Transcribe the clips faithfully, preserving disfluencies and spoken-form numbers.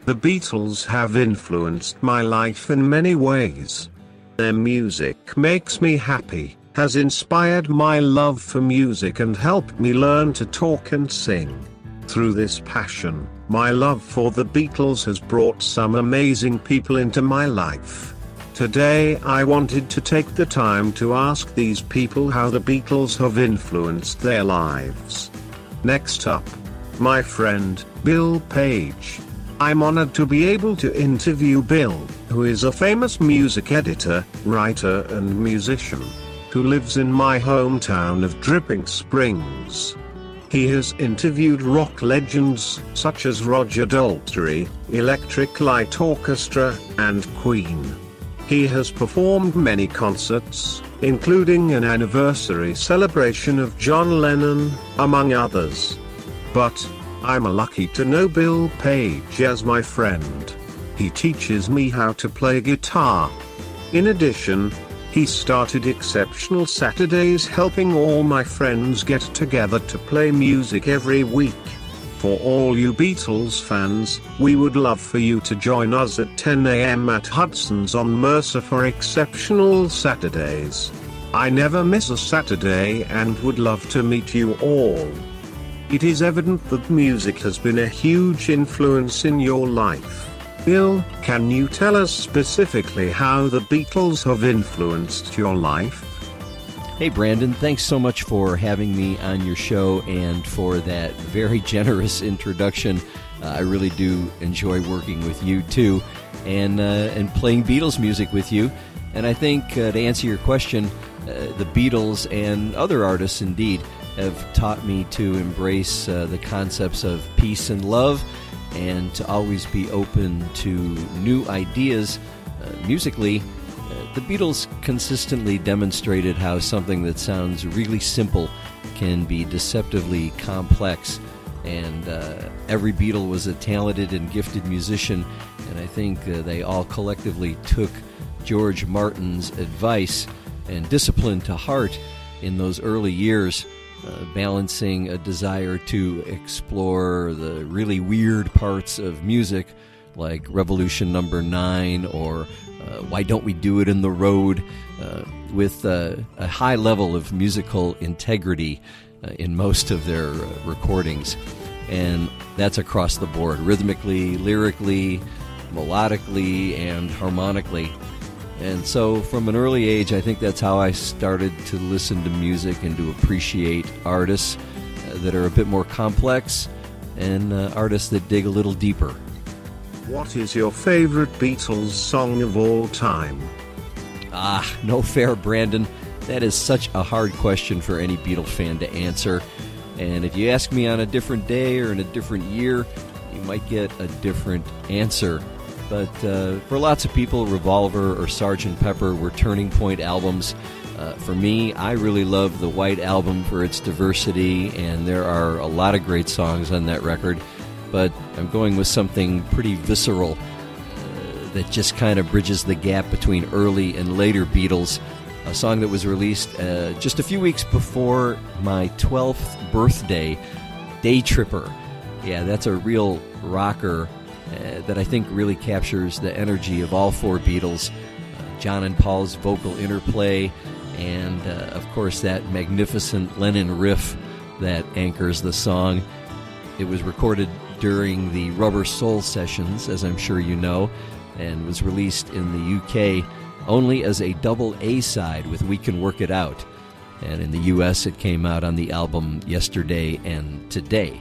The Beatles have influenced my life in many ways. Their music makes me happy, has inspired my love for music and helped me learn to talk and sing. Through this passion, my love for the Beatles has brought some amazing people into my life. Today I wanted to take the time to ask these people how the Beatles have influenced their lives. Next up, my friend, Bill Page. I'm honored to be able to interview Bill, who is a famous music editor, writer and musician, who lives in my hometown of Dripping Springs. He has interviewed rock legends such as Roger Daltrey, Electric Light Orchestra, and Queen. He has performed many concerts, including an anniversary celebration of John Lennon, among others. But I'm lucky to know Bill Page as my friend. He teaches me how to play guitar. In addition, he started Exceptional Saturdays, helping all my friends get together to play music every week. For all you Beatles fans, we would love for you to join us at ten a m at Hudson's on Mercer for Exceptional Saturdays. I never miss a Saturday and would love to meet you all. It is evident that music has been a huge influence in your life. Bill, can you tell us specifically how the Beatles have influenced your life? Hey Brandon, thanks so much for having me on your show and for that very generous introduction. Uh, I really do enjoy working with you too, and uh, and playing Beatles music with you. And I think uh, to answer your question, uh, the Beatles and other artists indeed have taught me to embrace uh, the concepts of peace and love, and to always be open to new ideas uh, musically. The Beatles consistently demonstrated how something that sounds really simple can be deceptively complex, and uh, every Beatle was a talented and gifted musician, and I think uh, they all collectively took George Martin's advice and discipline to heart in those early years, uh, balancing a desire to explore the really weird parts of music like Revolution Number Nine or Uh, Why Don't We Do It in the Road, uh, with uh, a high level of musical integrity uh, in most of their uh, recordings. And that's across the board, rhythmically, lyrically, melodically, and harmonically. And so from an early age, I think that's how I started to listen to music and to appreciate artists uh, that are a bit more complex and uh, artists that dig a little deeper. What is your favorite Beatles song of all time? Ah, no fair, Brandon. That is such a hard question for any Beatles fan to answer. And if you ask me on a different day or in a different year, you might get a different answer. But uh, for lots of people, Revolver or Sergeant Pepper were turning point albums. Uh, for me, I really love the White Album for its diversity, and there are a lot of great songs on that record. But I'm going with something pretty visceral uh, that just kind of bridges the gap between early and later Beatles. A song that was released uh, just a few weeks before my twelfth birthday, Day Tripper. Yeah, that's a real rocker uh, that I think really captures the energy of all four Beatles. Uh, John and Paul's vocal interplay, and uh, of course that magnificent Lennon riff that anchors the song. It was recorded during the Rubber Soul sessions, as I'm sure you know, and was released in the U K only as a double A-side with We Can Work It Out. And in the U S it came out on the album Yesterday and Today.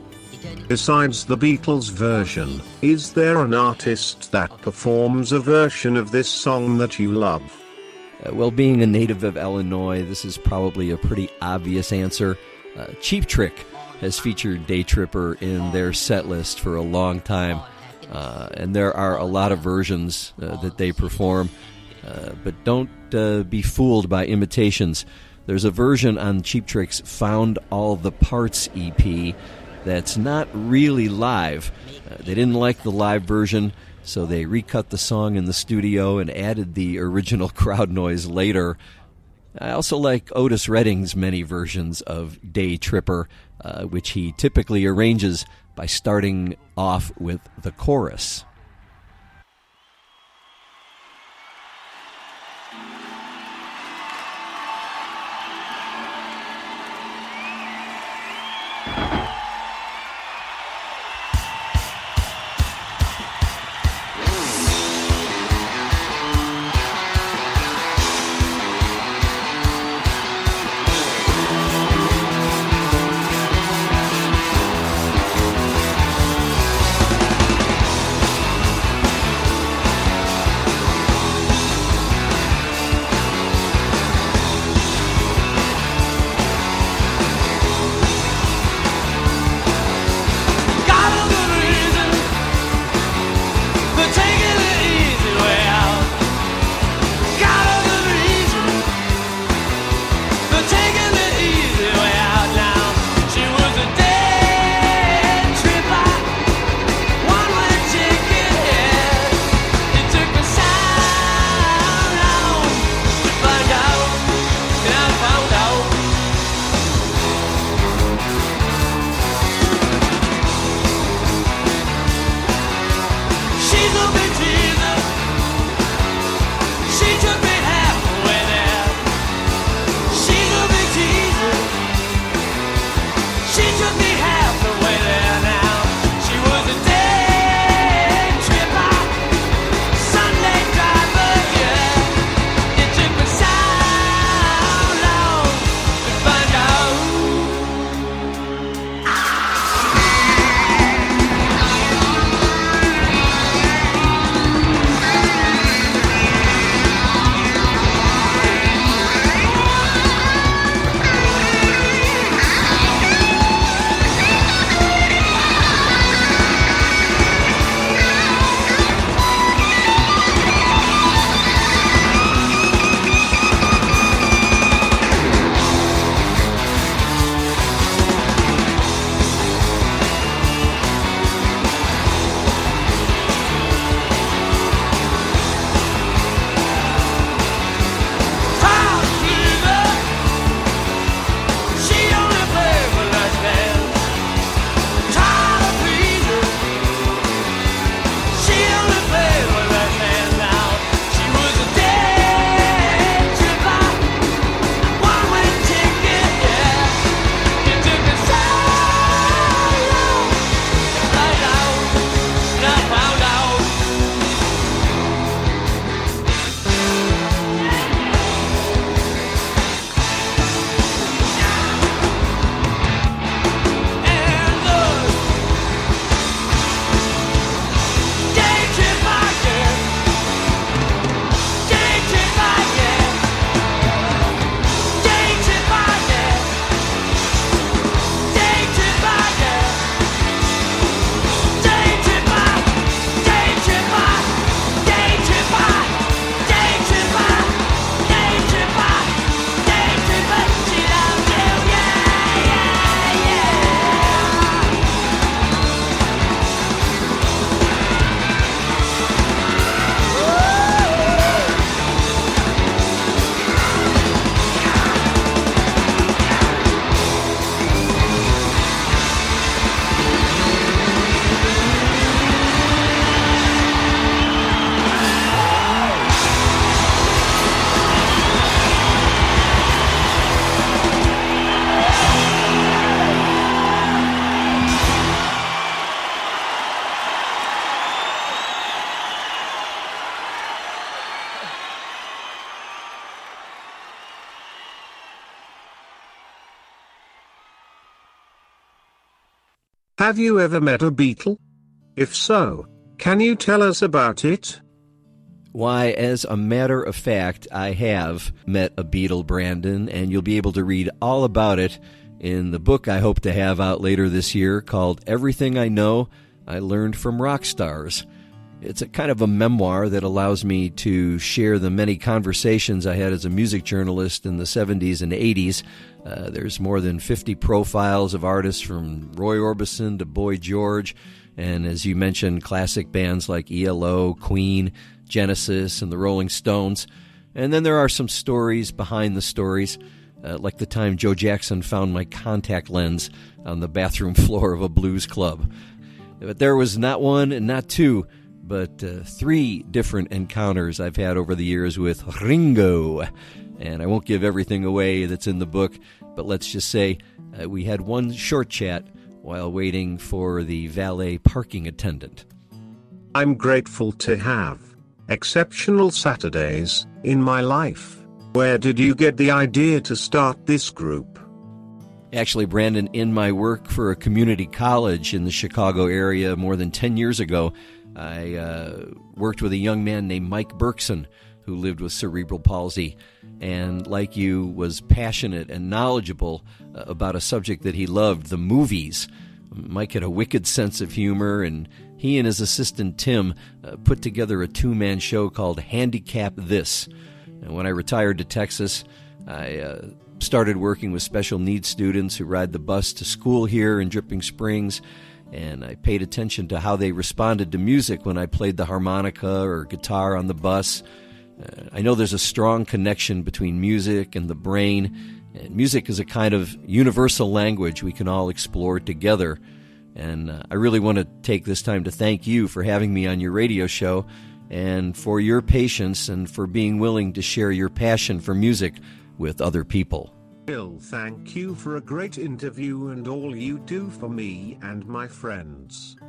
Besides the Beatles version, is there an artist that performs a version of this song that you love? Uh, well, being a native of Illinois, this is probably a pretty obvious answer. Uh, Cheap Trick has featured Day Tripper in their set list for a long time, uh, and there are a lot of versions uh, that they perform, uh, but don't uh, be fooled by imitations. There's a version on Cheap Trick's Found All the Parts E P that's not really live. Uh, they didn't like the live version, so they recut the song in the studio and added the original crowd noise later. I also like Otis Redding's many versions of Day Tripper, uh, which he typically arranges by starting off with the chorus. Have you ever met a Beatle? If so, can you tell us about it? Why, as a matter of fact, I have met a Beatle, Brandon, and you'll be able to read all about it in the book I hope to have out later this year called Everything I Know I Learned from Rock Stars. It's a kind of a memoir that allows me to share the many conversations I had as a music journalist in the seventies and eighties. Uh, there's more than fifty profiles of artists from Roy Orbison to Boy George, and as you mentioned, classic bands like E L O, Queen, Genesis, and the Rolling Stones. And then there are some stories behind the stories. uh, like the time Joe Jackson found my contact lens on the bathroom floor of a blues club. But there was not one and not two, but uh, three different encounters I've had over the years with Ringo. And I won't give everything away that's in the book, but let's just say uh, we had one short chat while waiting for the valet parking attendant. I'm grateful to have exceptional Saturdays in my life. Where did you get the idea to start this group? Actually, Brandon, in my work for a community college in the Chicago area more than ten years ago, I uh, worked with a young man named Mike Berkson who lived with cerebral palsy and, like you, was passionate and knowledgeable uh, about a subject that he loved, the movies. Mike had a wicked sense of humor, and he and his assistant Tim uh, put together a two-man show called Handicap This. And when I retired to Texas, I uh, started working with special needs students who ride the bus to school here in Dripping Springs, and I paid attention to how they responded to music when I played the harmonica or guitar on the bus. Uh, I know there's a strong connection between music and the brain, and music is a kind of universal language we can all explore together. And uh, I really want to take this time to thank you for having me on your radio show and for your patience and for being willing to share your passion for music with other people. Bill, thank you for a great interview and all you do for me and my friends.